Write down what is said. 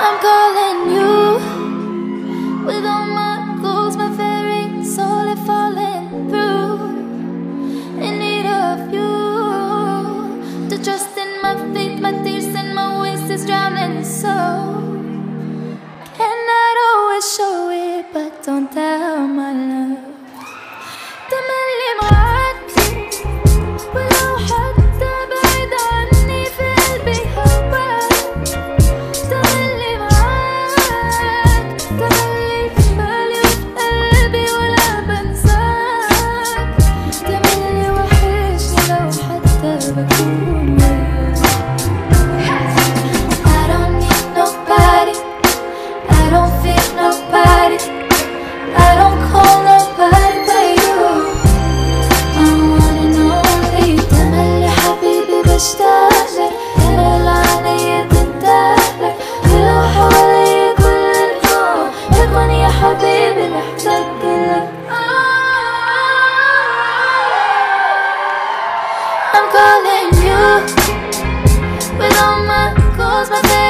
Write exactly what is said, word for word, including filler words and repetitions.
I'm calling you with all my goals, my very soul is falling through. In need of you to trust in my faith, my tears and my ways is drowning. So cannot always show it, but don't tell my love. تملي معاك ولو حتى بعيد عني في قلبي هواك. تملي معاك تملي في بالي وفي قلبي ولا بنساك. تملي وحشني لو حتى بكون وياك. I don't need nobody, I don't feel nobody, I don't call nobody but you. I'm one and only. تملي حبيبي بشتاقلك، تملي عليا تندهلك، ولو حواليا كل الكون بكون يا حبيبي محتاجلك. I'm calling you with all my goals, my